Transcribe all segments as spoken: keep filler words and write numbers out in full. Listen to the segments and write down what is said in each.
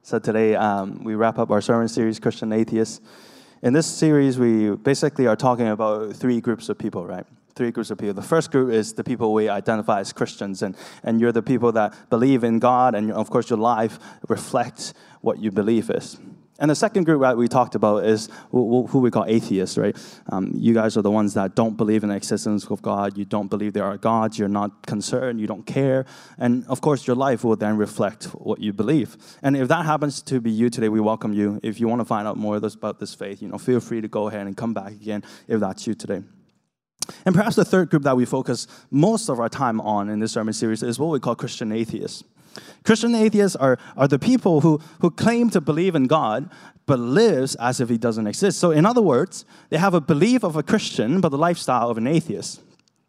So today um, we wrap up our sermon series, Christian Atheists. In this series, we basically are talking about three groups of people, right? Three groups of people. The first group is the people we identify as Christians, and, and you're the people that believe in God, and of course your life reflects what you believe is. And the second group that we talked about is who we call atheists, right? Um, you guys are the ones that don't believe in the existence of God. You don't believe there are gods. You're not concerned. You don't care. And of course, your life will then reflect what you believe. And if that happens to be you today, we welcome you. If you want to find out more about this faith, you know, feel free to go ahead and come back again if that's you today. And perhaps the third group that we focus most of our time on in this sermon series is what we call Christian atheists. Christian atheists are, are the people who, who claim to believe in God, but lives as if he doesn't exist. So in other words, they have a belief of a Christian, but the lifestyle of an atheist.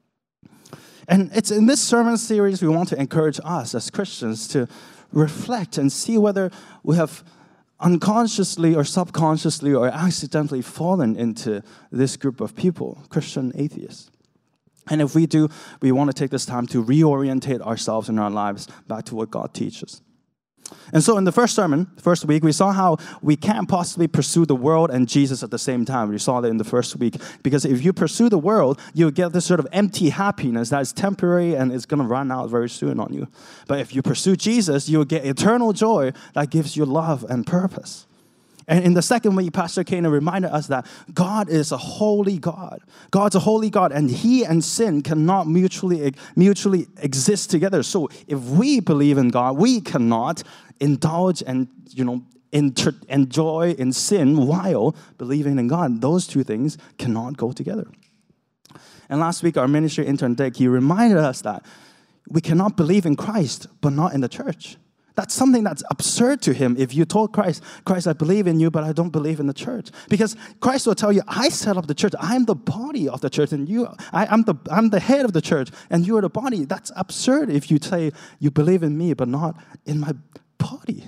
And it's in this sermon series we want to encourage us as Christians to reflect and see whether we have unconsciously or subconsciously or accidentally fallen into this group of people, Christian atheists. And if we do, we want to take this time to reorientate ourselves in our lives back to what God teaches. And so in the first sermon, first week, we saw how we can't possibly pursue the world and Jesus at the same time. We saw that in the first week. Because if you pursue the world, you'll get this sort of empty happiness that is temporary and is going to run out very soon on you. But if you pursue Jesus, you'll get eternal joy that gives you love and purpose. And in the second week, Pastor Kana reminded us that God is a holy God. God's a holy God, and he and sin cannot mutually, mutually exist together. So if we believe in God, we cannot indulge and, you know, inter- enjoy in sin while believing in God. Those two things cannot go together. And last week, our ministry intern, Dick, he reminded us that we cannot believe in Christ, but not in the church. That's something that's absurd to him if you told Christ, Christ, I believe in you, but I don't believe in the church. Because Christ will tell you, I set up the church. I'm the body of the church, and you, I, I'm the I'm the head of the church, and you are the body. That's absurd if you say you believe in me, but not in my body.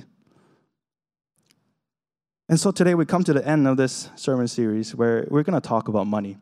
And so today we come to the end of this sermon series where we're going to talk about money.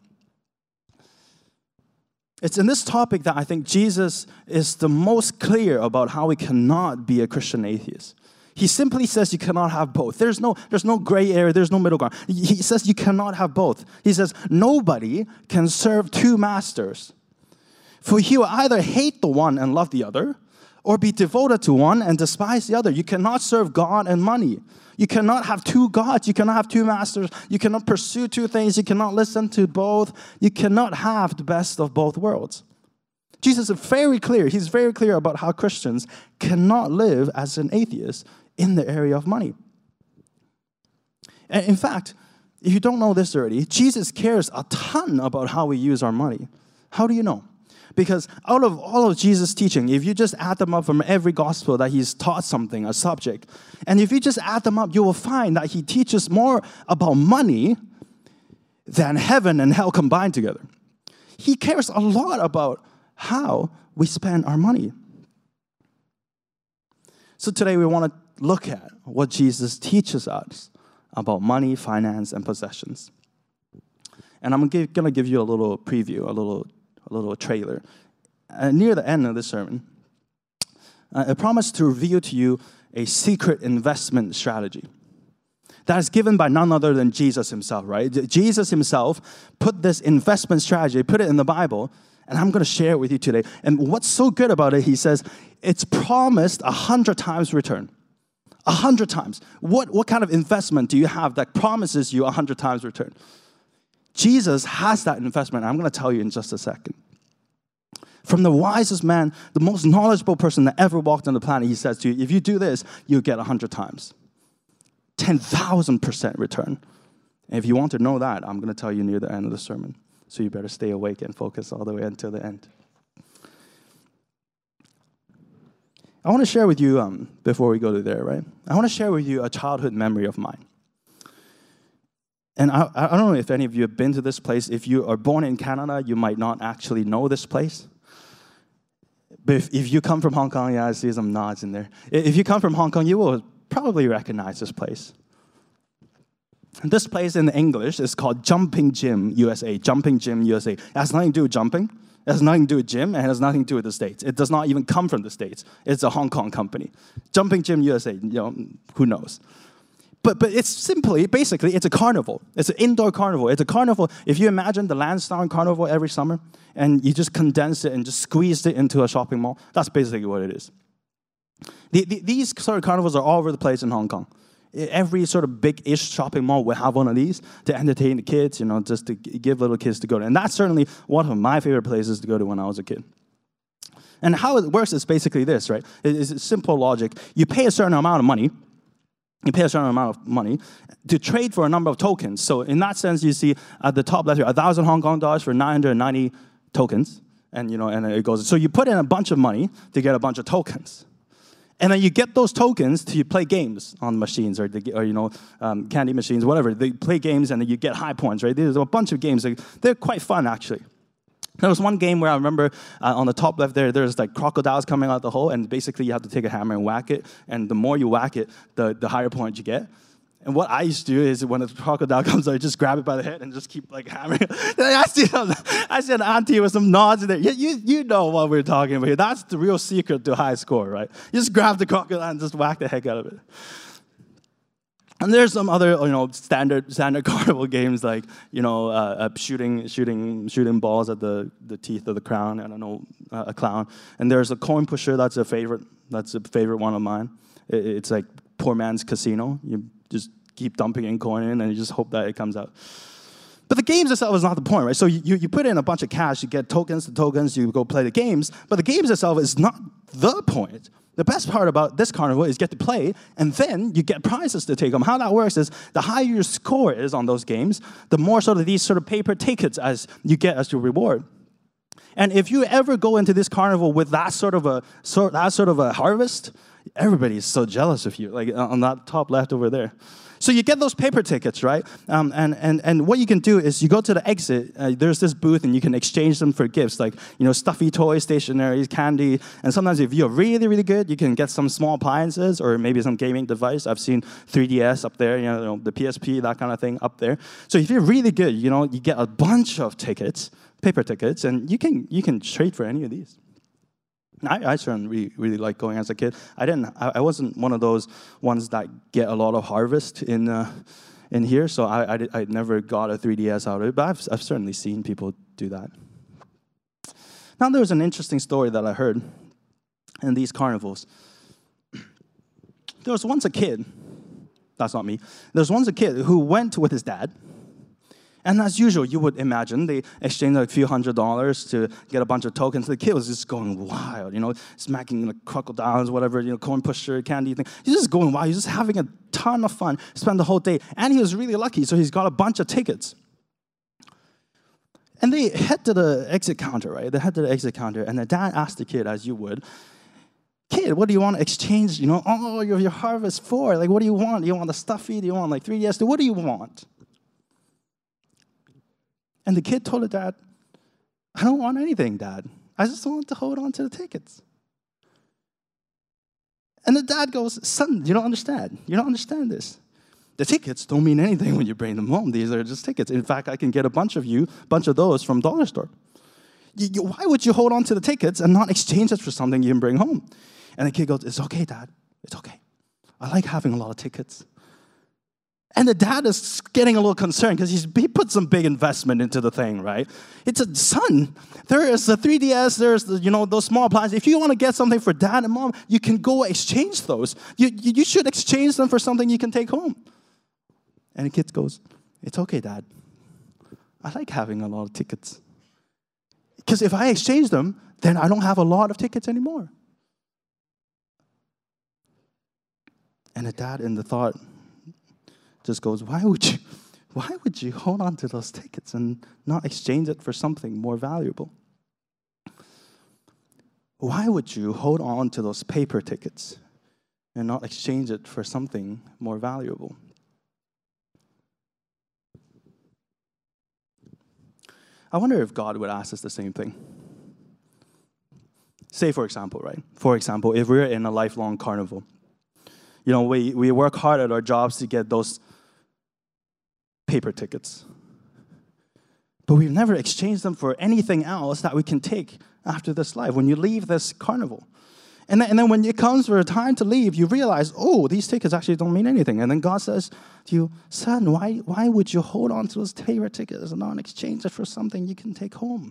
It's in this topic that I think Jesus is the most clear about how we cannot be a Christian atheist. He simply says you cannot have both. There's no, there's no gray area. There's no middle ground. He says you cannot have both. He says nobody can serve two masters. For you either hate the one and love the other, or be devoted to one and despise the other. You cannot serve God and money. You cannot have two gods. You cannot have two masters. You cannot pursue two things. You cannot listen to both. You cannot have the best of both worlds. Jesus is very clear. He's very clear about how Christians cannot live as an atheist in the area of money. And in fact, if you don't know this already, Jesus cares a ton about how we use our money. How do you know? Because out of all of Jesus' teaching, if you just add them up from every gospel that he's taught something, a subject, and if you just add them up, you will find that he teaches more about money than heaven and hell combined together. He cares a lot about how we spend our money. So today we want to look at what Jesus teaches us about money, finance, and possessions. And I'm going to give you a little preview, a little a little trailer. Uh, near the end of this sermon, uh, I promise to reveal to you a secret investment strategy that is given by none other than Jesus himself, right? Jesus himself put this investment strategy, put it in the Bible, and I'm going to share it with you today. And what's so good about it, he says, it's promised a hundred times return. A hundred times. What, what kind of investment do you have that promises you a hundred times return? Jesus has that investment. I'm going to tell you in just a second. From the wisest man, the most knowledgeable person that ever walked on the planet, he says to you, if you do this, you'll get one hundred times. ten thousand percent return. And if you want to know that, I'm going to tell you near the end of the sermon. So you better stay awake and focus all the way until the end. I want to share with you, um, before we go to there, right? I want to share with you a childhood memory of mine. And I, I don't know if any of you have been to this place. If you are born in Canada, you might not actually know this place. But if, if you come from Hong Kong, yeah, I see some nods in there. If you come from Hong Kong, you will probably recognize this place. And this place in English is called Jumping Gym U S A. Jumping Gym U S A. It has nothing to do with jumping. It has nothing to do with gym, and it has nothing to do with the States. It does not even come from the States. It's a Hong Kong company. Jumping Gym U S A, you know, who knows? But but it's simply, basically, it's a carnival. It's an indoor carnival. It's a carnival. If you imagine the Lansdowne Carnival every summer, and you just condense it and just squeeze it into a shopping mall, that's basically what it is. The, the, these sort of carnivals are all over the place in Hong Kong. Every sort of big-ish shopping mall will have one of these to entertain the kids, you know, just to give little kids to go to. And that's certainly one of my favorite places to go to when I was a kid. And how it works is basically this, right? It's simple logic. You pay a certain amount of money, you pay a certain amount of money to trade for a number of tokens. So in that sense, you see at the top left here, one thousand Hong Kong dollars for nine hundred ninety tokens. And, you know, and it goes. So you put in a bunch of money to get a bunch of tokens. And then you get those tokens to play games on machines or, the, or you know, um, candy machines, whatever. They play games and then you get high points, right? There's a bunch of games. They're quite fun, actually. There was one game where I remember uh, on the top left there, there's like crocodiles coming out the hole, and basically you have to take a hammer and whack it. And the more you whack it, the, the higher point you get. And what I used to do is when a crocodile comes out, I just grab it by the head and just keep like hammering. I see, I see an auntie with some nods in there. You, you, you know what we're talking about here. That's the real secret to high score, right? You just grab the crocodile and just whack the heck out of it. And there's some other, you know, standard standard carnival games like, you know, uh, uh, shooting shooting shooting balls at the, the teeth of the clown. I don't know, uh, a clown. And there's a coin pusher. That's a favorite. That's a favorite one of mine. It, it's like poor man's casino. You just keep dumping in coin in, and you just hope that it comes out. But the games itself is not the point, right? So you, you put in a bunch of cash, you get tokens to tokens, you go play the games, but the games itself is not the point. The best part about this carnival is you get to play, and then you get prizes to take home. How that works is the higher your score is on those games, the more sort of these sort of paper tickets as you get as your reward. And if you ever go into this carnival with that sort of a sort that sort of a harvest, everybody is so jealous of you, like on that top left over there. So you get those paper tickets, right? Um, and, and, and what you can do is you go to the exit, uh, there's this booth, and you can exchange them for gifts, like, you know, stuffy toys, stationery, candy. And sometimes if you're really, really good, you can get some small appliances or maybe some gaming device. I've seen three D S up there, you know, the P S P, that kind of thing up there. So if you're really good, you know, you get a bunch of tickets, paper tickets, and you can, you can trade for any of these. I, I certainly really, really liked going as a kid. I didn't. I, I wasn't one of those ones that get a lot of harvest in uh, in here, so I, I, did, I never got a three D S out of it. But I've I've certainly seen people do that. Now there was an interesting story that I heard in these carnivals. There was once a kid. That's not me. There was once a kid who went with his dad. And as usual, you would imagine they exchanged like a few hundred dollars to get a bunch of tokens. The kid was just going wild, you know, smacking like crocodiles, whatever, you know, coin pusher, candy thing. He's just going wild. He's just having a ton of fun. Spent the whole day, and he was really lucky, so he's got a bunch of tickets. And they head to the exit counter, right? They head to the exit counter, and the dad asked the kid, as you would, "Kid, what do you want to exchange? You know, oh, your your harvest for? Like, what do you want? Do you want the stuffy? Do you want like three D S? What do you want?" And the kid told the dad, "I don't want anything, Dad. I just want to hold on to the tickets." And the dad goes, "Son, you don't understand. You don't understand this. The tickets don't mean anything when you bring them home. These are just tickets. In fact, I can get a bunch of you, a bunch of those from Dollar Store. You, you, why would you hold on to the tickets and not exchange it for something you can bring home?" And the kid goes, "It's okay, Dad. It's okay. I like having a lot of tickets." And the dad is getting a little concerned because he put some big investment into the thing, right? It's a son. There is the three D S. There's the, you know, those small appliances. If you want to get something for dad and mom, you can go exchange those. You, you should exchange them for something you can take home. And the kid goes, "It's okay, Dad. I like having a lot of tickets. Because if I exchange them, then I don't have a lot of tickets anymore." And the dad in the thought just goes, why would you, why would you hold on to those tickets and not exchange it for something more valuable? Why would you hold on to those paper tickets and not exchange it for something more valuable? I wonder if God would ask us the same thing. Say, for example, right? For example, if we're in a lifelong carnival, you know, we, we work hard at our jobs to get those paper tickets. but we've never exchanged them for anything else that we can take after this life, when you leave this carnival. And then, and then when it comes for a time to leave, you realize, oh, these tickets actually don't mean anything. And then God says to you, son, why, why would you hold on to those favorite tickets and not exchange it for something you can take home?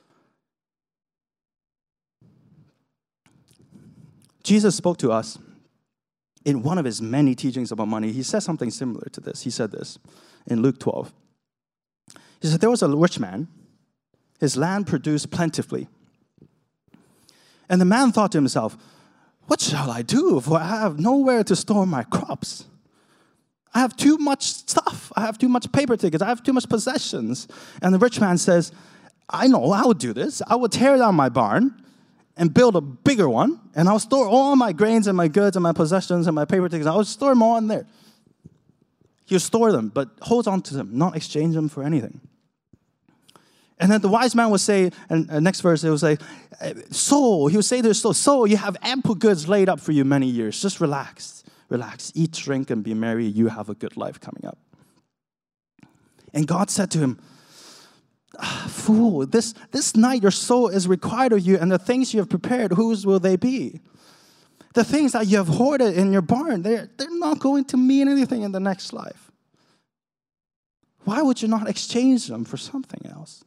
Jesus spoke to us in one of his many teachings about money. He said something similar to this. He said this in Luke twelve. He said, there was a rich man. His land produced plentifully. And the man thought to himself, what shall I do? For I have nowhere to store my crops. I have too much stuff. I have too much paper tickets. I have too much possessions. And the rich man says, I know, I will do this. I will tear down my barn and build a bigger one, and I'll store all my grains and my goods and my possessions and my paper tickets. I'll store them all in there. He'll store them, but hold on to them, not exchange them for anything. And then the wise man would say, and the next verse, it will say, soul, he would say to his soul, soul, you have ample goods laid up for you many years. Just relax, relax, eat, drink, and be merry. You have a good life coming up. And God said to him, ah, fool, this, this night your soul is required of you, and the things you have prepared, whose will they be? The things that you have hoarded in your barn, they're, they're not going to mean anything in the next life. Why would you not exchange them for something else?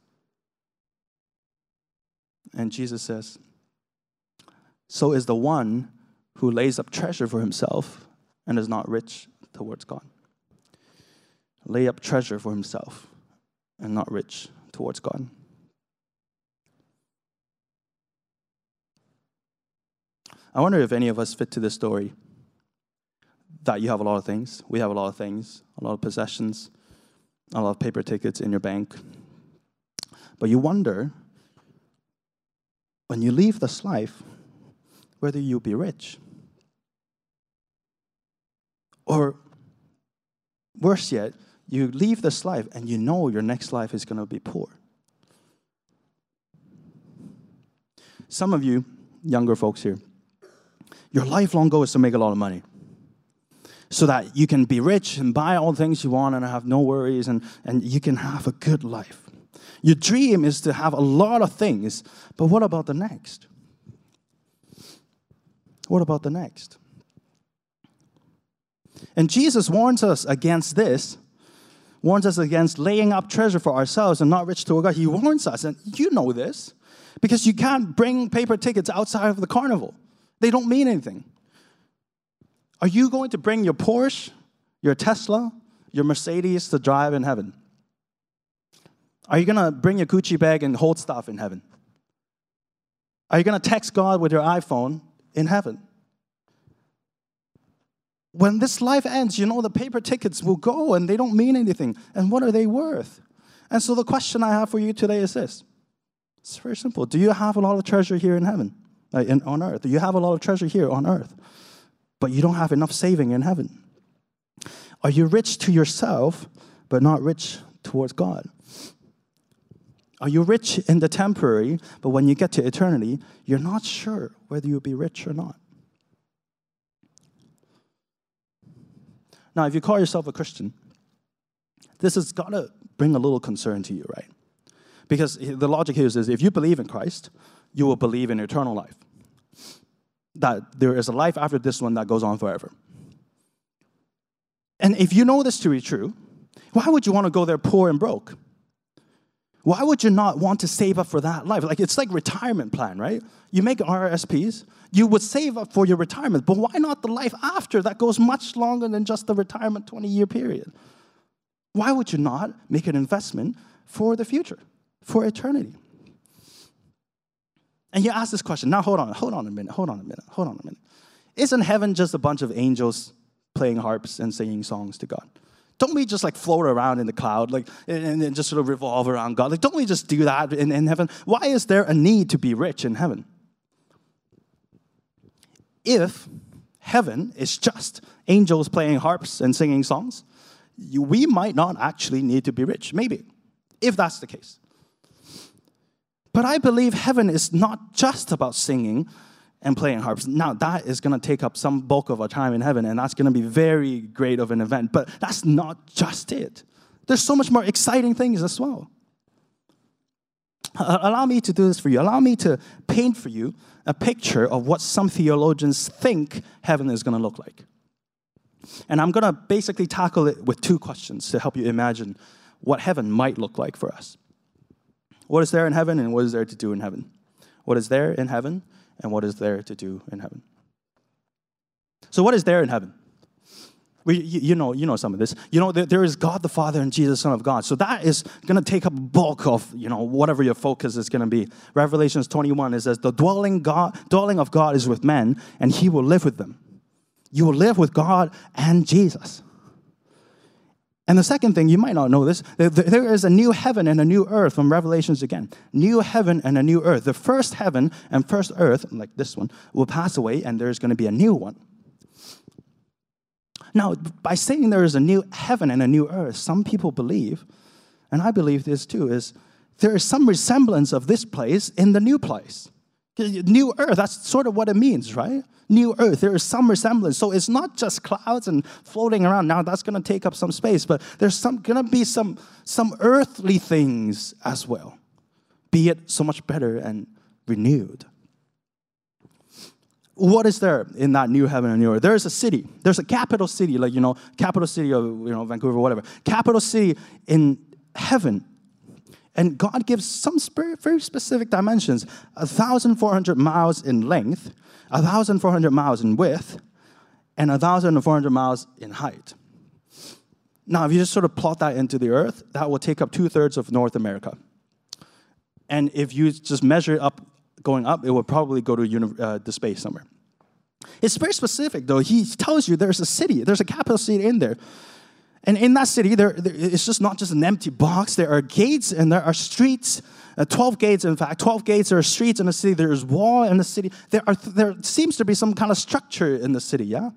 And Jesus says, so is the one who lays up treasure for himself and is not rich towards God. Lay up treasure for himself and not rich towards God. I wonder if any of us fit to this story, that you have a lot of things. We have a lot of things, a lot of possessions, a lot of paper tickets in your bank. But you wonder, when you leave this life, whether you'll be rich. Or, worse yet, you leave this life and you know your next life is going to be poor. Some of you, younger folks here, your lifelong goal is to make a lot of money so that you can be rich and buy all the things you want and have no worries, and, and you can have a good life. Your dream is to have a lot of things, but what about the next? What about the next? And Jesus warns us against this, warns us against laying up treasure for ourselves and not rich toward God. He warns us, and you know this, because you can't bring paper tickets outside of the carnival. They don't mean anything. Are you going to bring your Porsche, your Tesla, your Mercedes to drive in heaven? Are you going to bring your Gucci bag and hold stuff in heaven? Are you going to text God with your iPhone in heaven? When this life ends, you know the paper tickets will go and they don't mean anything. And what are they worth? And so the question I have for you today is this. It's very simple. Do you have a lot of treasure here in heaven, uh, in, on earth? Do you have a lot of treasure here on earth, but you don't have enough saving in heaven? Are you rich to yourself, but not rich towards God? Are you rich in the temporary, but when you get to eternity, you're not sure whether you'll be rich or not? Now, if you call yourself a Christian, this has got to bring a little concern to you, right? Because the logic here is if you believe in Christ, you will believe in eternal life. That there is a life after this one that goes on forever. And if you know this to be true, why would you want to go there poor and broke? Why would you not want to save up for that life? Like, it's like retirement plan, right? You make R R S Ps, you would save up for your retirement, but why not the life after that goes much longer than just the retirement twenty-year period? Why would you not make an investment for the future, for eternity? And you ask this question, now hold on, hold on a minute, hold on a minute, hold on a minute. Isn't heaven just a bunch of angels playing harps and singing songs to God? Don't we just like float around in the cloud, like, and, and just sort of revolve around God? Like, don't we just do that in, in heaven? Why is there a need to be rich in heaven? If heaven is just angels playing harps and singing songs, you, we might not actually need to be rich. Maybe, if that's the case. But I believe heaven is not just about singing and playing harps. Now, that is going to take up some bulk of our time in heaven, and that's going to be very great of an event. But that's not just it. There's so much more exciting things as well. Allow me to do this for you. Allow me to paint for you a picture of what some theologians think heaven is going to look like. And I'm going to basically tackle it with two questions to help you imagine what heaven might look like for us. What is there in heaven and what is there to do in heaven? What is there in heaven and what is there to do in heaven? So what is there in heaven? We, you, you know, you know some of this. You know, there, there is God the Father and Jesus, Son of God. So that is going to take up bulk of, you know, whatever your focus is going to be. Revelations twenty-one, it says, the dwelling God, dwelling of God is with men, and he will live with them. You will live with God and Jesus. And the second thing, you might not know this, there is a new heaven and a new earth from Revelations again. New heaven and a new earth. The first heaven and first earth, like this one, will pass away, and there's going to be a new one. Now, by saying there is a new heaven and a new earth, some people believe, and I believe this too, is there is some resemblance of this place in the new place. New earth, that's sort of what it means, right? New earth, there is some resemblance. So it's not just clouds and floating around. Now, that's going to take up some space, but there's some going to be some, some earthly things as well, be it so much better and renewed. What is there in that new heaven and new earth? There is a city. There's a capital city, like, you know, capital city of, you know, Vancouver, whatever. Capital city in heaven. And God gives some very specific dimensions. one thousand four hundred miles in length, one thousand four hundred miles in width, and one thousand four hundred miles in height. Now, if you just sort of plot that into the earth, that will take up two-thirds of North America. And if you just measure it up, going up, it will probably go to uni- uh, the space somewhere. It's very specific, though. He tells you there's a city. There's a capital city in there. And in that city, there, there, it's just not just an empty box. There are gates and there are streets, uh, twelve gates, in fact. twelve gates, there are streets in the city. There is wall in the city. There, are, there seems to be some kind of structure in the city, yeah?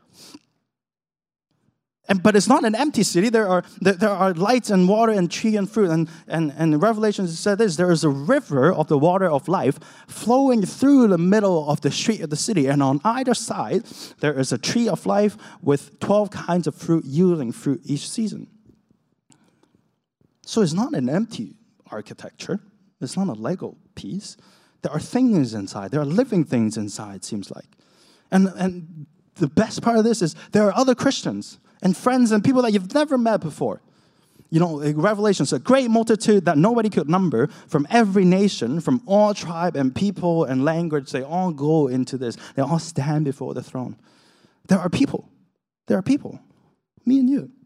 And, but it's not an empty city. There are there, there are lights and water and tree and fruit. And, and, and Revelation said this, there is a river of the water of life flowing through the middle of the street of the city. And on either side, there is a tree of life with twelve kinds of fruit, yielding fruit each season. So it's not an empty architecture. It's not a Lego piece. There are things inside. There are living things inside, seems like. And, and the best part of this is there are other Christians and friends and people that you've never met before. You know, Revelation's a great multitude that nobody could number from every nation, from all tribe and people and language. They all go into this. They all stand before the throne. There are people. There are people. Me and you.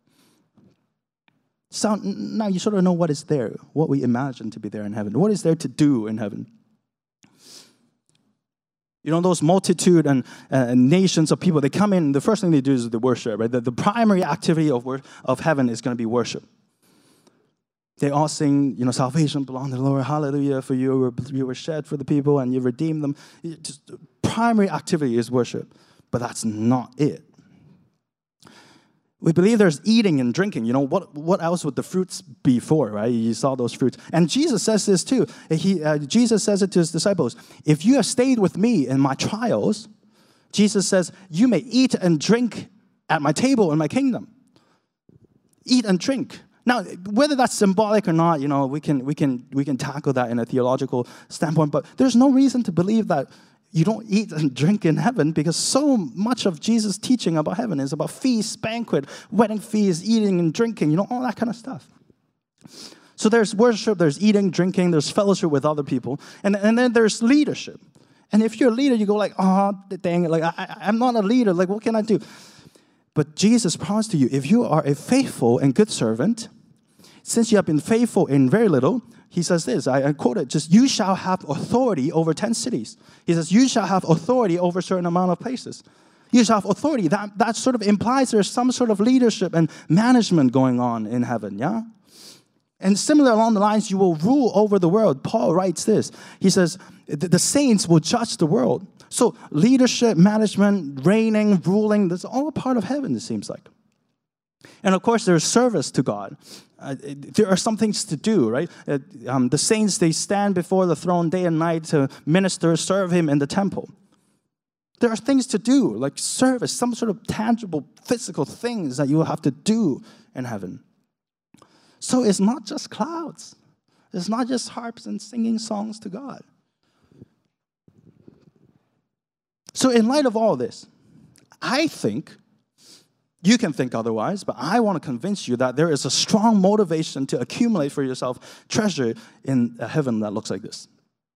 So now you sort of know what is there, what we imagine to be there in heaven. What is there to do in heaven? You know, those multitude and uh, nations of people, they come in, the first thing they do is the worship, right? The, the primary activity of wor- of heaven is going to be worship. They all sing, you know, salvation belongs to the Lord, hallelujah, for you were, you were shed for the people and you redeemed them. It just, the primary activity is worship, but that's not it. We believe there's eating and drinking. You know, what, what else would the fruits be for, right? You saw those fruits. And Jesus says this too. He, uh, Jesus says it to his disciples. If you have stayed with me in my trials, Jesus says, you may eat and drink at my table in my kingdom. Eat and drink. Now, whether that's symbolic or not, you know, we can, we can, we can tackle that in a theological standpoint, but there's no reason to believe that you don't eat and drink in heaven, because so much of Jesus' teaching about heaven is about feasts, banquet, wedding feasts, eating and drinking, you know, all that kind of stuff. So there's worship, there's eating, drinking, there's fellowship with other people, and, and then there's leadership. And if you're a leader, you go like, oh, dang it, like, I, I'm not a leader, like, what can I do? But Jesus promised to you, if you are a faithful and good servant, since you have been faithful in very little, he says this, I, I quote it, just, you shall have authority over ten cities. He says, you shall have authority over a certain amount of places. You shall have authority. That, that sort of implies there's some sort of leadership and management going on in heaven, yeah? And similar along the lines, you will rule over the world. Paul writes this. He says, the saints will judge the world. So leadership, management, reigning, ruling, that's all a part of heaven, it seems like. And of course, there's service to God. Uh, there are some things to do, right? Uh, um, the saints, they stand before the throne day and night to minister, serve him in the temple. There are things to do, like service, some sort of tangible, physical things that you will have to do in heaven. So it's not just clouds. It's not just harps and singing songs to God. So in light of all this, I think, you can think otherwise, but I want to convince you that there is a strong motivation to accumulate for yourself treasure in a heaven that looks like this.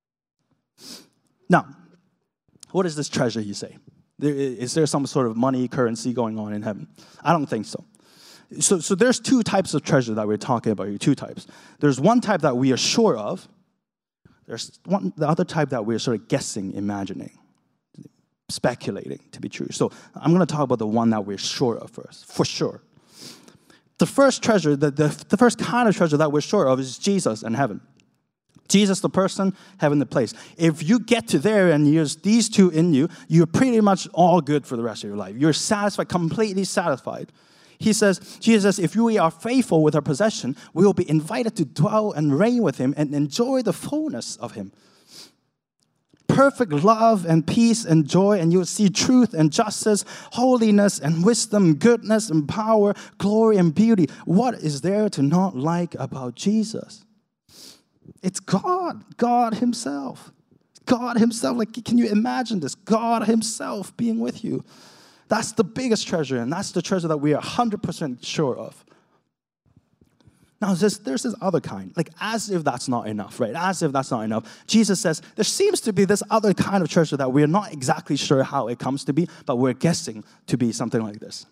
Now, what is this treasure, you say? There, is there some sort of money, currency going on in heaven? I don't think so. So, so there's two types of treasure that we're talking about here, two types. There's one type that we are sure of. There's one, the other type that we're sort of guessing, imagining, speculating to be true. So I'm going to talk about the one that we're sure of first, for sure. The first treasure, the, the, the first kind of treasure that we're sure of is Jesus and heaven. Jesus the person, heaven the place. If you get to there and there's these two in you, you're pretty much all good for the rest of your life. You're satisfied, completely satisfied. He says, Jesus says, if we are faithful with our possession, we will be invited to dwell and reign with him and enjoy the fullness of him. Perfect love and peace and joy, and you will see truth and justice, holiness and wisdom, goodness and power, glory and beauty. What is there to not like about Jesus? It's God, God himself. God himself, like, can you imagine this? God himself being with you. That's the biggest treasure, and that's the treasure that we are one hundred percent sure of. Now, there's, there's this other kind, like as if that's not enough, right? As if that's not enough. Jesus says, there seems to be this other kind of treasure that we're not exactly sure how it comes to be, but we're guessing to be something like this.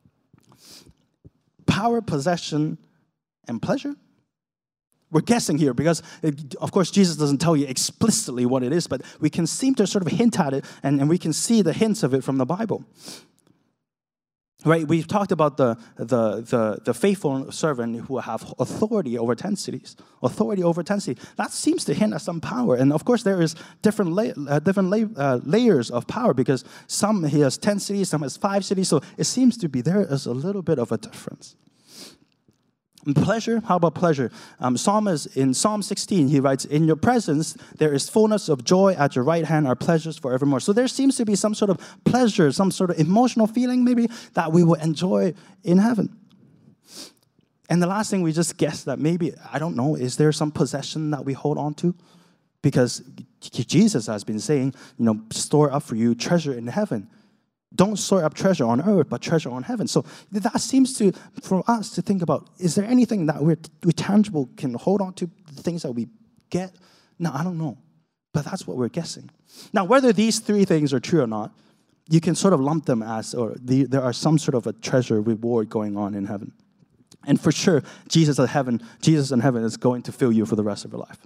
Power, possession, and pleasure. We're guessing here because, it, of course, Jesus doesn't tell you explicitly what it is, but we can seem to sort of hint at it, and, and we can see the hints of it from the Bible. Right? We've talked about the, the, the, the faithful servant who have authority over ten cities. Authority over ten cities. That seems to hint at some power. And, of course, there is different, la- uh, different la- uh, layers of power because some he has ten cities, some has five cities. So it seems to be there is a little bit of a difference. And pleasure, how about pleasure? Um, Psalmist, in Psalm sixteen, he writes, in your presence there is fullness of joy, at your right hand are pleasures forevermore. So there seems to be some sort of pleasure, some sort of emotional feeling maybe that we will enjoy in heaven. And the last thing we just guess that maybe, I don't know, is there some possession that we hold on to? Because Jesus has been saying, you know, store up for you treasure in heaven. Don't store up treasure on earth, but treasure on heaven. So that seems to, for us to think about, is there anything that we're, we tangible can hold on to, the things that we get? No, I don't know. But that's what we're guessing. Now, whether these three things are true or not, you can sort of lump them as, or the, there are some sort of a treasure reward going on in heaven. And for sure, Jesus at heaven, Jesus in heaven is going to fill you for the rest of your life.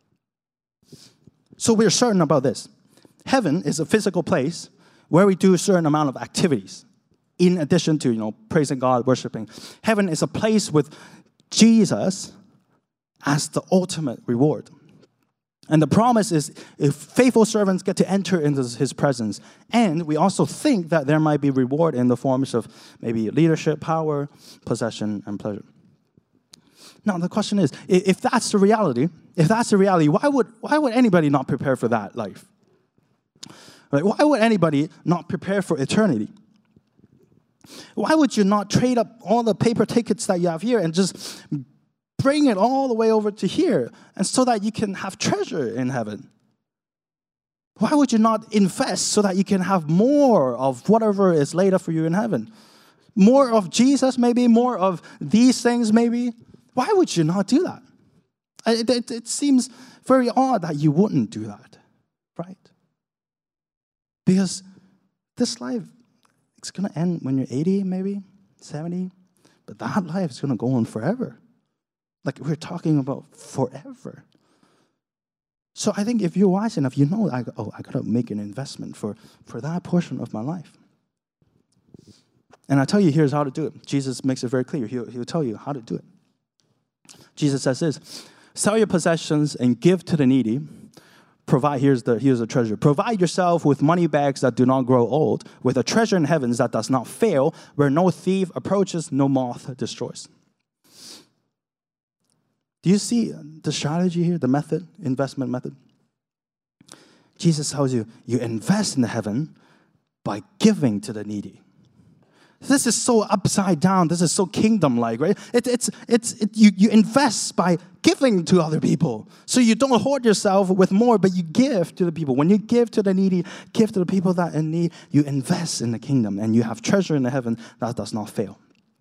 So we're certain about this. Heaven is a physical place where we do a certain amount of activities, in addition to, you know, praising God, worshiping. Heaven is a place with Jesus as the ultimate reward. And the promise is if faithful servants get to enter into his presence. And we also think that there might be reward in the forms of maybe leadership, power, possession, and pleasure. Now, the question is, if that's the reality, if that's the reality, why would, why would anybody not prepare for that life? Right? Why would anybody not prepare for eternity? Why would you not trade up all the paper tickets that you have here and just bring it all the way over to here, and so that you can have treasure in heaven? Why would you not invest so that you can have more of whatever is laid up for you in heaven? More of Jesus, maybe, more of these things, maybe. Why would you not do that? It, it, it seems very odd that you wouldn't do that, right? Because this life, it's going to end when you're eighty, maybe, seventy. But that life is going to go on forever. Like, we're talking about forever. So I think if you're wise enough, you know, I, oh, I got to make an investment for, for that portion of my life. And I tell you, here's how to do it. Jesus makes it very clear. He'll, he'll tell you how to do it. Jesus says this, sell your possessions and give to the needy. Provide, here's the, here's the treasure. Provide yourself with money bags that do not grow old, with a treasure in heavens that does not fail, where no thief approaches, no moth destroys. Do you see the strategy here, the method, investment method? Jesus tells you, you invest in the heaven by giving to the needy. This is so upside down. This is so kingdom-like, right? It, it's it's it, you you invest by giving to other people, so you don't hoard yourself with more, but you give to the people. When you give to the needy, give to the people that are in need. You invest in the kingdom, and you have treasure in the heaven that does not fail.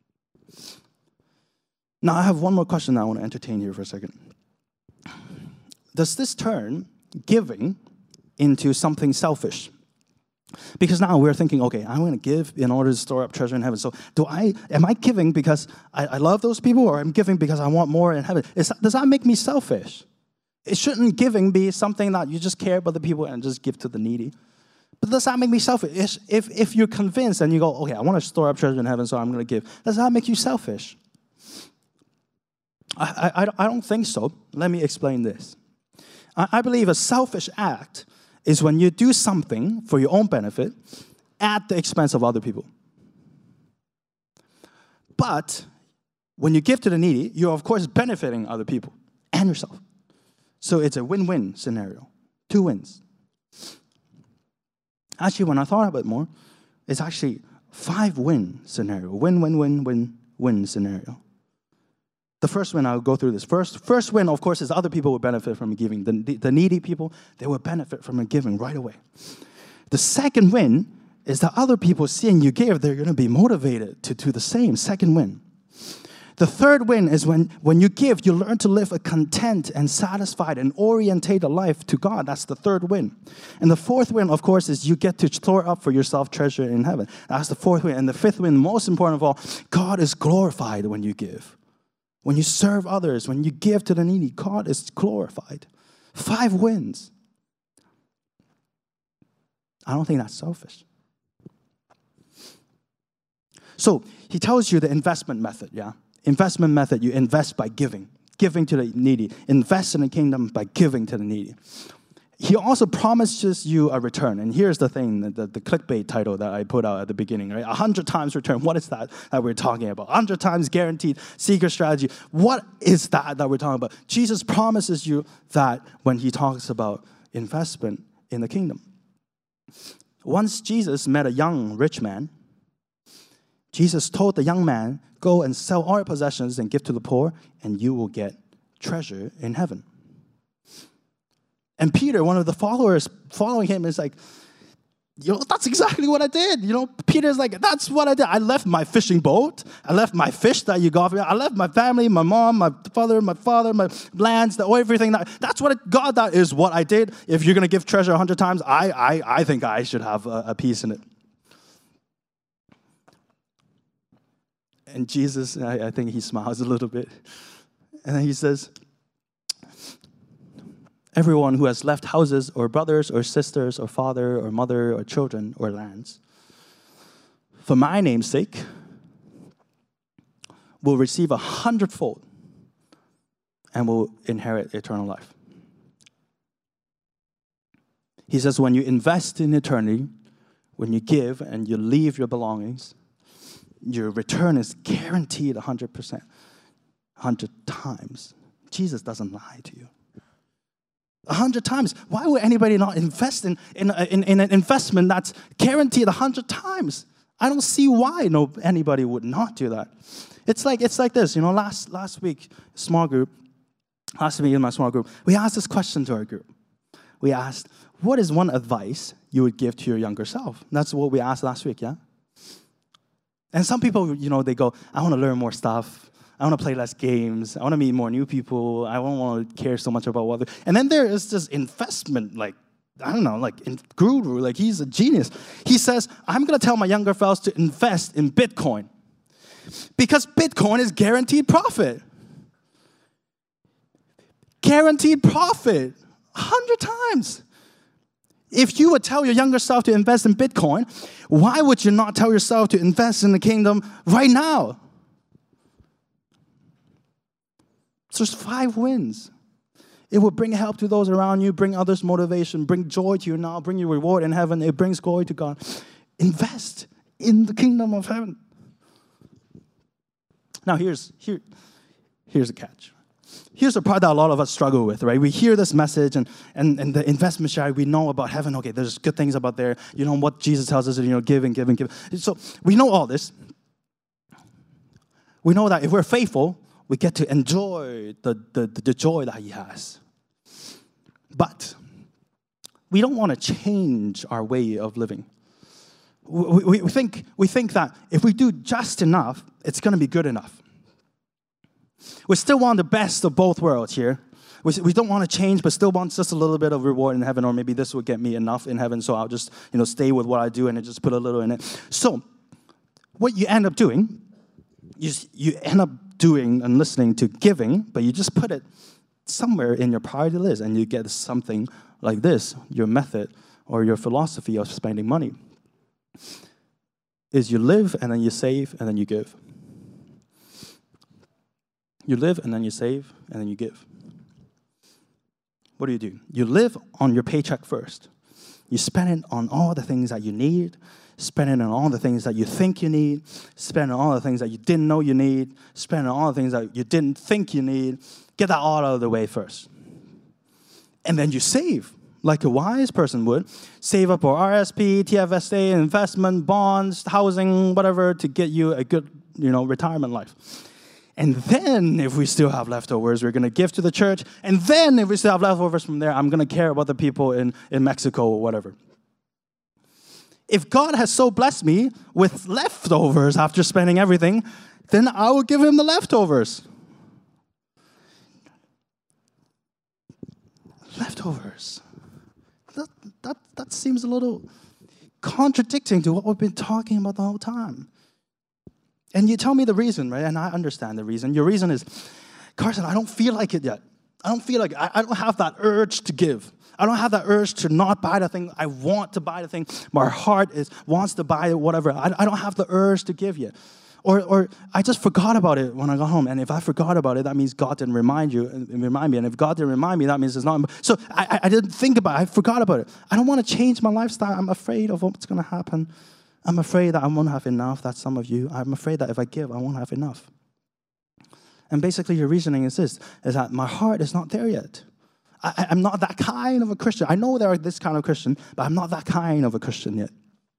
Now, I have one more question that I want to entertain here for a second. Does this turn giving into something selfish? Because now we're thinking, okay, I'm going to give in order to store up treasure in heaven. So do I, am I giving because I, I love those people, or I'm giving because I want more in heaven? Is, does that make me selfish? It shouldn't giving be something that you just care about the people and just give to the needy. But does that make me selfish? If, if you're convinced and you go, okay, I want to store up treasure in heaven, so I'm going to give, does that make you selfish? I, I, I don't think so. Let me explain this. I, I believe a selfish act is when you do something for your own benefit at the expense of other people. But when you give to the needy, you're of course benefiting other people and yourself. So it's a win-win scenario. Two wins. Actually, when I thought about it more, it's actually five-win scenario. Win, win, win, win, win scenario. The first win, I'll go through this. First, first win, of course, is other people will benefit from giving. The, the needy people, they will benefit from giving right away. The second win is that other people seeing you give, they're going to be motivated to do the same. Second win. The third win is when, when you give, you learn to live a content and satisfied and orientated life to God. That's the third win. And the fourth win, of course, is you get to store up for yourself treasure in heaven. That's the fourth win. And the fifth win, most important of all, God is glorified when you give. When you serve others, when you give to the needy, God is glorified. Five wins. I don't think that's selfish. So he tells you the investment method, yeah? Investment method, you invest by giving. Giving to the needy. Invest in the kingdom by giving to the needy. He also promises you a return. And here's the thing, the, the clickbait title that I put out at the beginning, right? A hundred times return. What is that that we're talking about? A hundred times guaranteed secret strategy. What is that that we're talking about? Jesus promises you that when he talks about investment in the kingdom. Once Jesus met a young rich man, Jesus told the young man, go and sell all your possessions and give to the poor, and you will get treasure in heaven. And Peter, one of the followers following him, is like, you know, that's exactly what I did. You know, Peter's like, that's what I did. I left my fishing boat. I left my fish that you got me. I left my family, my mom, my father, my father, my lands, the, everything. That, that's what it, God, that is what I did. If you're going to give treasure a hundred times, I, I, I think I should have a, a piece in it. And Jesus, I, I think he smiles a little bit. And then he says, everyone who has left houses or brothers or sisters or father or mother or children or lands, for my name's sake, will receive a hundredfold and will inherit eternal life. He says when you invest in eternity, when you give and you leave your belongings, your return is guaranteed one hundred percent, one hundred times. Jesus doesn't lie to you. A hundred times. Why would anybody not invest in, in, in, in an investment that's guaranteed a hundred times? I don't see why no anybody would not do that. It's like it's like this. You know, last last week, small group, last week in my small group, we asked this question to our group. We asked, what is one advice you would give to your younger self? That's what we asked last week, yeah? And some people, you know, they go, I want to learn more stuff. I want to play less games. I want to meet more new people. I don't want to care so much about what. And then there is this investment, like, I don't know, like in guru, like he's a genius. He says, I'm going to tell my younger fellows to invest in Bitcoin because Bitcoin is guaranteed profit. Guaranteed profit, a hundred times. If you would tell your younger self to invest in Bitcoin, why would you not tell yourself to invest in the kingdom right now? So there's five wins. It will bring help to those around you, bring others motivation, bring joy to you now, bring you reward in heaven. It brings glory to God. Invest in the kingdom of heaven. Now here's here, here's a catch. Here's the part that a lot of us struggle with, right? We hear this message and, and, and the investment strategy, we know about heaven. Okay, there's good things about there. You know what Jesus tells us, you know, give and give and give. So we know all this. We know that if we're faithful, we get to enjoy the, the, the joy that he has. But we don't want to change our way of living. We, we, we, think, we think that if we do just enough, it's going to be good enough. We still want the best of both worlds here. We, we don't want to change, but still want just a little bit of reward in heaven, or maybe this will get me enough in heaven, so I'll just, you know, stay with what I do and just put a little in it. So what you end up doing, you, you end up doing and listening to giving, but you just put it somewhere in your priority list, and you get something like this, your method or your philosophy of spending money. Is you live, and then you save, and then you give. You live, and then you save, and then you give. What do you do? You live on your paycheck first. You spend it on all the things that you need, spend it on all the things that you think you need, spend it on all the things that you didn't know you need, spend it on all the things that you didn't think you need. Get that all out of the way first. And then you save, like a wise person would. Save up for R S P, T F S A, investment, bonds, housing, whatever, to get you a good, you know, retirement life. And then, if we still have leftovers, we're going to give to the church. And then, if we still have leftovers from there, I'm going to care about the people in, in Mexico or whatever. If God has so blessed me with leftovers after spending everything, then I will give him the leftovers. Leftovers. That, that, that seems a little contradicting to what we've been talking about the whole time. And you tell me the reason, right? And I understand the reason. Your reason is, Carson, I don't feel like it yet. I don't feel like it. I, I don't have that urge to give. I don't have that urge to not buy the thing. I want to buy the thing. My heart is wants to buy it, whatever. I, I don't have the urge to give yet. Or, or I just forgot about it when I got home. And if I forgot about it, that means God didn't remind you, remind me. And if God didn't remind me, that means it's not. So I, I didn't think about it. I forgot about it. I don't want to change my lifestyle. I'm afraid of what's going to happen. I'm afraid that I won't have enough. That's some of you. I'm afraid that if I give, I won't have enough. And basically your reasoning is this, is that my heart is not there yet. I, I'm not that kind of a Christian. I know there are this kind of Christian, but I'm not that kind of a Christian yet.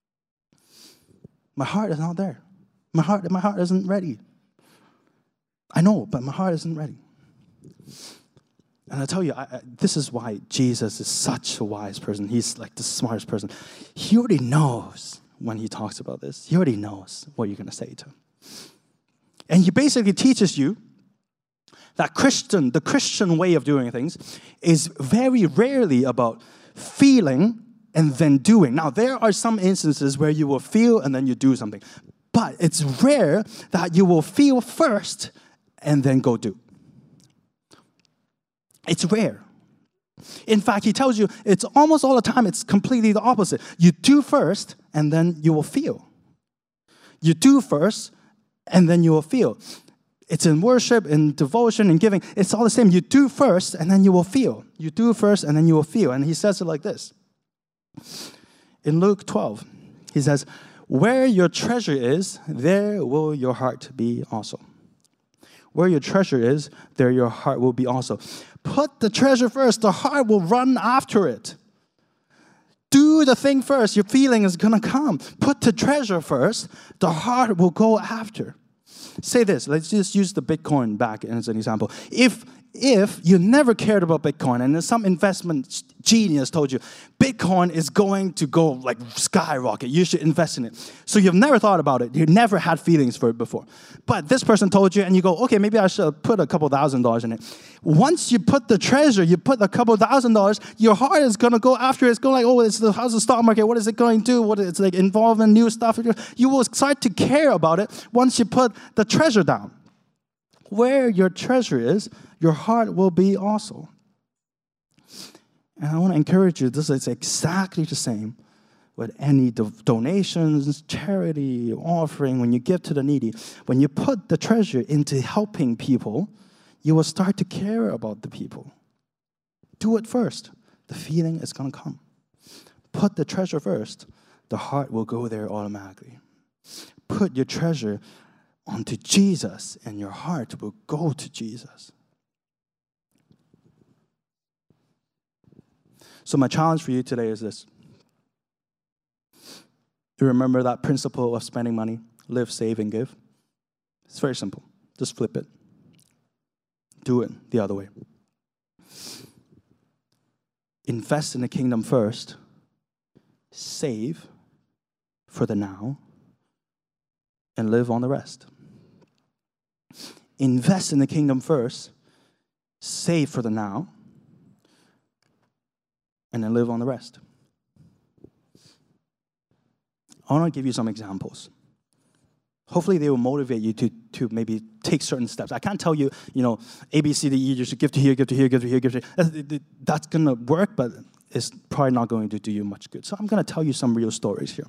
My heart is not there. My heart, my heart isn't ready. I know, but my heart isn't ready. And I tell you, I, I, this is why Jesus is such a wise person. He's like the smartest person. He already knows when he talks about this. He already knows what you're going to say to him. And he basically teaches you that Christian, the Christian way of doing things is very rarely about feeling and then doing. Now, there are some instances where you will feel and then you do something. But it's rare that you will feel first and then go do. It's rare. In fact, he tells you it's almost all the time, it's completely the opposite. You do first, and then you will feel. You do first, and then you will feel. It's in worship, in devotion, in giving. It's all the same. You do first, and then you will feel. You do first, and then you will feel. And he says it like this. In Luke twelve, he says, where your treasure is, there will your heart be also. Where your treasure is, there your heart will be also. Put the treasure first. The heart will run after it. Do the thing first. Your feeling is going to come. Put the treasure first. The heart will go after. Say this. Let's just use the Bitcoin back as an example. If if you never cared about Bitcoin and then some investment genius told you, Bitcoin is going to go like skyrocket, you should invest in it. So you've never thought about it. You never had feelings for it before. But this person told you and you go, okay, maybe I should put a couple thousand dollars in it. Once you put the treasure, you put a couple thousand dollars, your heart is going to go after it. It's going like, oh, it's the, how's the stock market? What is it going to do? What it's like involved in new stuff. You will start to care about it once you put the treasure down. Where your treasure is, your heart will be also. And I want to encourage you, this is exactly the same with any do- donations, charity, offering, when you give to the needy. When you put the treasure into helping people, you will start to care about the people. Do it first. The feeling is going to come. Put the treasure first. The heart will go there automatically. Put your treasure onto Jesus, and your heart will go to Jesus. So my challenge for you today is this. You remember that principle of spending money? Live, save, and give? It's very simple. Just flip it. Do it the other way. Invest in the kingdom first. Save for the now. And live on the rest. Invest in the kingdom first. Save for the now. And then live on the rest. I want to give you some examples. Hopefully they will motivate you to, to maybe take certain steps. I can't tell you, you know, A, B, C, D, E, you should give to here, give to here, give to here, give to here. That's going to work, but it's probably not going to do you much good. So I'm going to tell you some real stories here.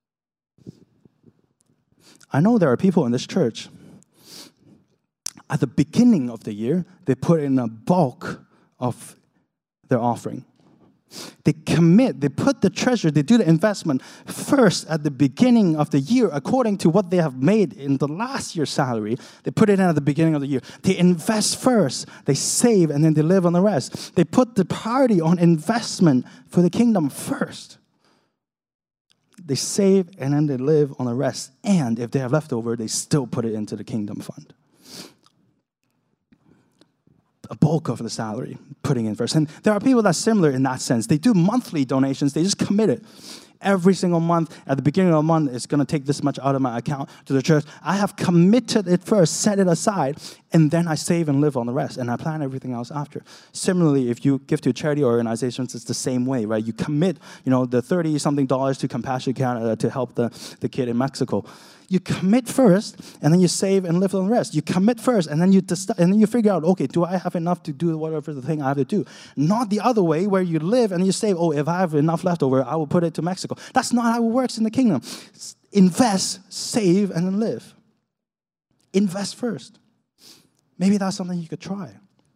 I know there are people in this church, at the beginning of the year, they put in a bulk of their offering. They commit, they put the treasure, they do the investment first at the beginning of the year according to what they have made in the last year's salary. They put it in at the beginning of the year. They invest first, they save, and then they live on the rest. They put the priority on investment for the kingdom first. They save, and then they live on the rest. And if they have leftover, they still put it into the kingdom fund. A bulk of the salary, putting in first. And there are people that are similar in that sense. They do monthly donations. They just commit it. Every single month, at the beginning of the month, it's going to take this much out of my account to the church. I have committed it first, set it aside, and then I save and live on the rest, and I plan everything else after. Similarly, if you give to charity organizations, it's the same way, right? You commit, you know, the thirty-something dollars to Compassion Canada to help the, the kid in Mexico. You commit first, and then you save and live on the rest. You commit first, and then you dist- and then you figure out, okay, do I have enough to do whatever the thing I have to do? Not the other way, where you live and you save, oh, if I have enough left over, I will put it to Mexico. That's not how it works in the kingdom. Invest, save, and then live. Invest first. Maybe that's something you could try.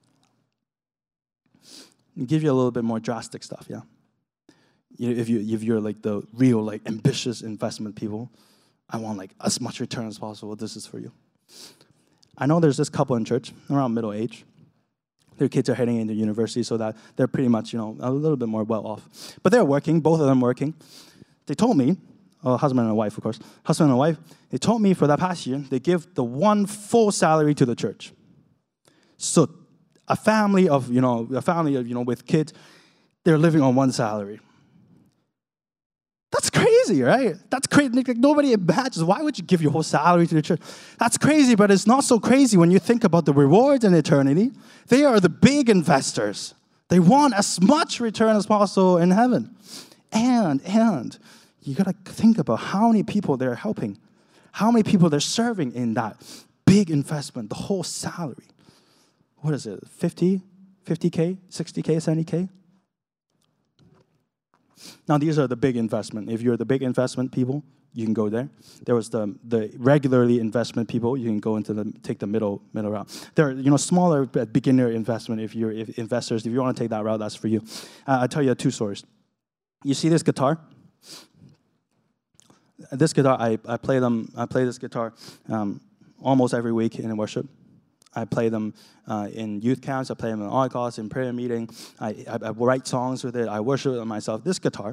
I'll give you a little bit more drastic stuff, yeah? If, you, if you're like the real, like, ambitious investment people, I want like as much return as possible. This is for you. I know there's this couple in church, around middle age. Their kids are heading into university, so that they're pretty much, you know, a little bit more well off. But they're working, both of them working. They told me, a husband and a wife, of course, husband and wife, they told me for that past year, they give the one full salary to the church. So a family of, you know, a family of, you know, with kids, they're living on one salary. That's crazy, right? That's crazy. Like, nobody imagines. Why would you give your whole salary to the church? That's crazy, but it's not so crazy when you think about the rewards in eternity. They are the big investors. They want as much return as possible in heaven. And, and, you got to think about how many people they're helping, how many people they're serving in that big investment, the whole salary. What is it, fifty, fifty K, sixty K, seventy K? Now, these are the big investment. If you're the big investment people, you can go there. There was the the regularly investment people. You can go into the take the middle middle route. There are, you know, smaller beginner investment. If you're if investors, if you want to take that route, that's for you. Uh, I'll tell you two stories. You see this guitar? This guitar, I, I play them. I play this guitar um, almost every week in worship. I play them uh, in youth camps. I play them in Oikos, in prayer meeting. I, I, I write songs with it. I worship it myself. This guitar,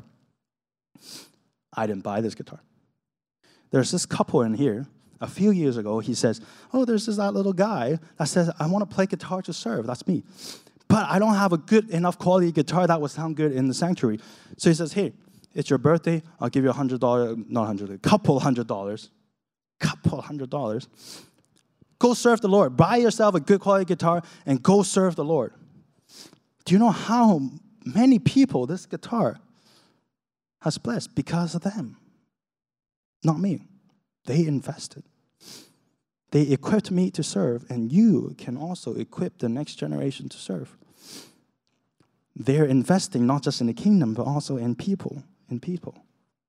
I didn't buy this guitar. There's this couple in here. A few years ago, he says, oh, there's this that little guy that says, I want to play guitar to serve. That's me. But I don't have a good enough quality guitar that would sound good in the sanctuary. So he says, hey, it's your birthday. I'll give you a hundred dollars, not a hundred, a couple hundred dollars. Couple hundred dollars. Go serve the Lord. Buy yourself a good quality guitar and go serve the Lord. Do you know how many people this guitar has blessed because of them? Not me. They invested. They equipped me to serve, and you can also equip the next generation to serve. They're investing not just in the kingdom, but also in people, in people.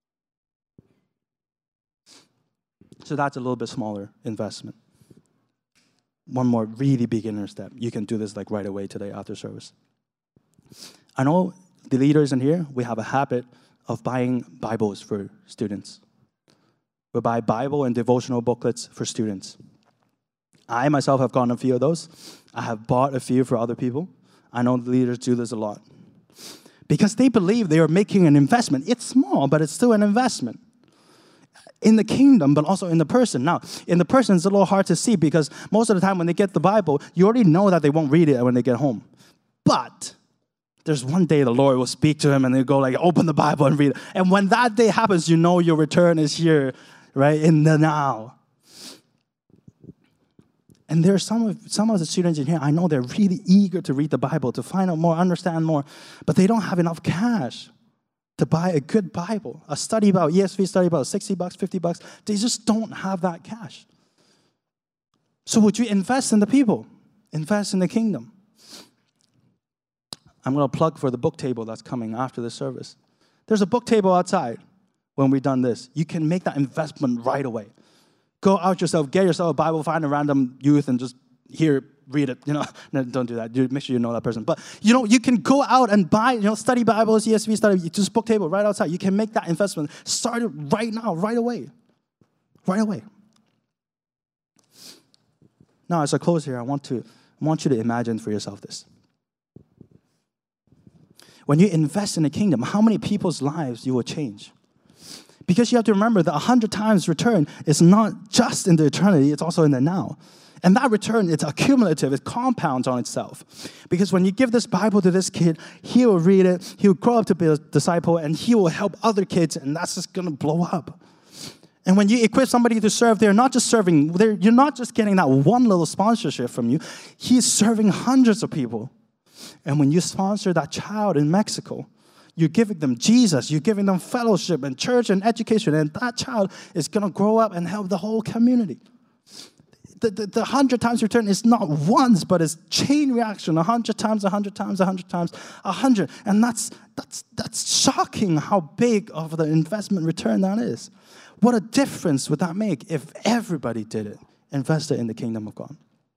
So that's a little bit smaller investment. One more really beginner step. You can do this like right away today after service. I know the leaders in here, we have a habit of buying Bibles for students. We buy Bible and devotional booklets for students. I myself have gotten a few of those. I have bought a few for other people. I know the leaders do this a lot. Because they believe they are making an investment. It's small, but it's still an investment. in the kingdom, but also in the person. Now, in the person, it's a little hard to see because most of the time when they get the Bible, you already know that they won't read it when they get home. But there's one day the Lord will speak to him and they'll go like, open the Bible and read it. And when that day happens, you know your return is here, right, in the now. And there's some of, some of the students in here, I know they're really eager to read the Bible, to find out more, understand more, but they don't have enough cash to buy a good Bible, a study Bible, E S V study Bible, sixty bucks, fifty bucks. They just don't have that cash. So would you invest in the people? Invest in the kingdom. I'm going to plug for the book table that's coming after the service. There's a book table outside when we've done this. You can make that investment right away. Go out yourself, get yourself a Bible, find a random youth and just here, read it. You know, no, don't do that. You make sure you know that person. But, you know, you can go out and buy, you know, study Bibles, E S V study, just book table right outside. You can make that investment. Start it right now, right away. Right away. Now, as I close here, I want to I want you to imagine for yourself this. When you invest in the kingdom, how many people's lives you will change? Because you have to remember that a hundred times return is not just in the eternity, it's also in the now. And that return, it's accumulative, it compounds on itself. Because when you give this Bible to this kid, he will read it, he will grow up to be a disciple, and he will help other kids, and that's just going to blow up. And when you equip somebody to serve, they're not just serving, they're, you're not just getting that one little sponsorship from you, he's serving hundreds of people. And when you sponsor that child in Mexico, you're giving them Jesus, you're giving them fellowship and church and education, and that child is going to grow up and help the whole community. The, the, the hundred times return is not once, but it's chain reaction, a hundred times, a hundred times, a hundred times, a hundred. And that's, that's, that's shocking how big of the investment return that is. What a difference would that make if everybody did it, invested in the kingdom of God.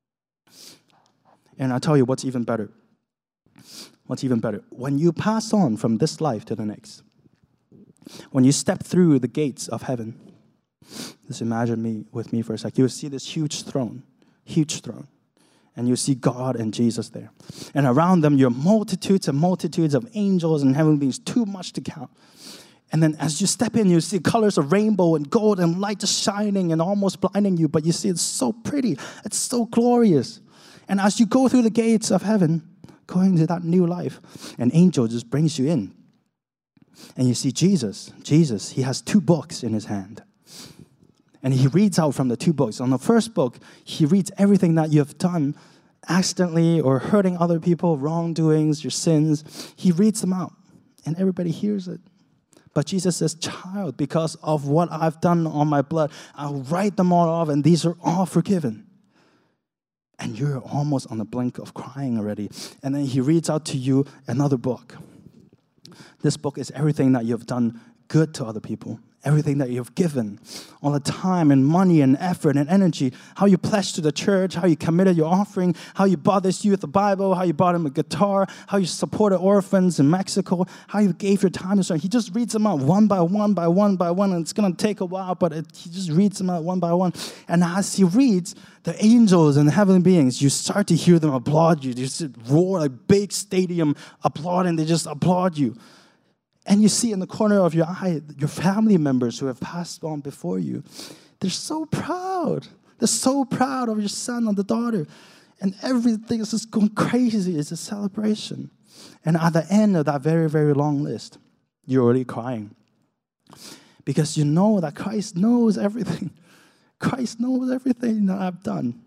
And I'll tell you what's even better. What's even better? When you pass on from this life to the next, when you step through the gates of heaven, just imagine me with me for a sec. You will see this huge throne, huge throne. And you see God and Jesus there. And around them, you're multitudes and multitudes of angels and heavenly beings, too much to count. And then as you step in, you see colors of rainbow and gold and light just shining and almost blinding you. But you see it's so pretty. It's so glorious. And as you go through the gates of heaven, going to that new life, an angel just brings you in. And you see Jesus. Jesus, he has two books in his hand. And he reads out from the two books. On the first book, he reads everything that you have done accidentally or hurting other people, wrongdoings, your sins. He reads them out, and everybody hears it. But Jesus says, child, because of what I've done on my blood, I'll write them all off, and these are all forgiven. And you're almost on the brink of crying already. And then he reads out to you another book. This book is everything that you have done good to other people. Everything that you've given, all the time and money and effort and energy, how you pledged to the church, how you committed your offering, how you bought this youth a Bible, how you bought him a guitar, how you supported orphans in Mexico, how you gave your time to serve. He just reads them out one by one, by one, by one, and it's going to take a while, but it, he just reads them out one by one. And as he reads, the angels and the heavenly beings, you start to hear them applaud you. You just roar like big stadium applauding. They just applaud you. And you see in the corner of your eye, your family members who have passed on before you. They're so proud. They're so proud of your son or the daughter. And everything is just going crazy. It's a celebration. And at the end of that very, very long list, you're already crying. Because you know that Christ knows everything. Christ knows everything that I've done.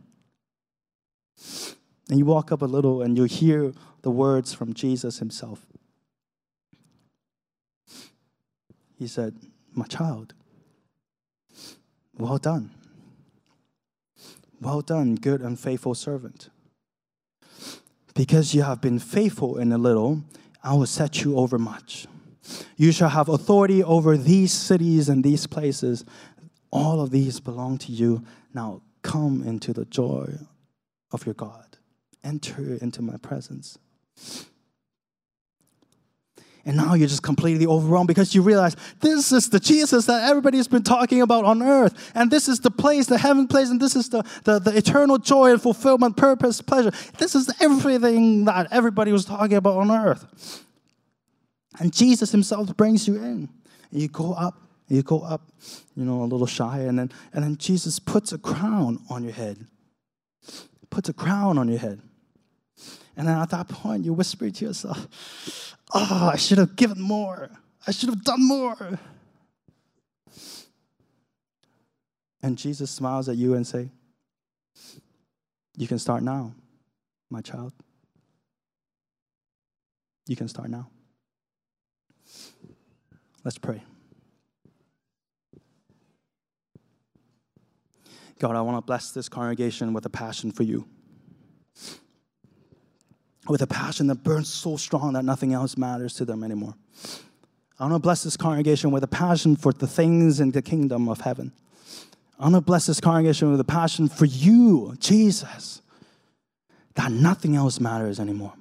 And you walk up a little and you hear the words from Jesus himself. He said, my child, well done. Well done, good and faithful servant. Because you have been faithful in a little, I will set you over much. You shall have authority over these cities and these places. All of these belong to you. Now come into the joy of your God. Enter into my presence. And now you're just completely overwhelmed because you realize this is the Jesus that everybody's been talking about on earth. And this is the place, the heaven place, and this is the, the, the eternal joy and fulfillment, purpose, pleasure. This is everything that everybody was talking about on earth. And Jesus himself brings you in. And you go up, and You go up, you know, a little shy, and then and then Jesus puts a crown on your head. Puts a crown on your head. And then at that point, you whisper to yourself, oh, I should have given more. I should have done more. And Jesus smiles at you and say, you can start now, my child. You can start now. Let's pray. God, I want to bless this congregation with a passion for you. With a passion that burns so strong that nothing else matters to them anymore. I want to bless this congregation with a passion for the things in the kingdom of heaven. I want to bless this congregation with a passion for you, Jesus, that nothing else matters anymore.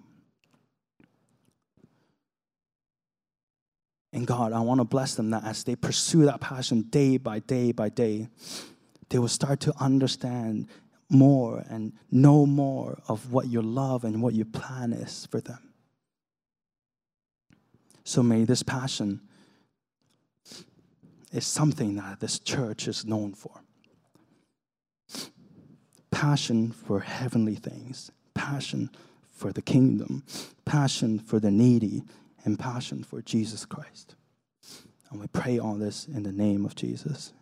And God, I want to bless them that as they pursue that passion day by day by day, they will start to understand more and know more of what your love and what your plan is for them. So may this passion is something that this church is known for. Passion for heavenly things, passion for the kingdom, passion for the needy, and passion for Jesus Christ. And we pray all this in the name of Jesus.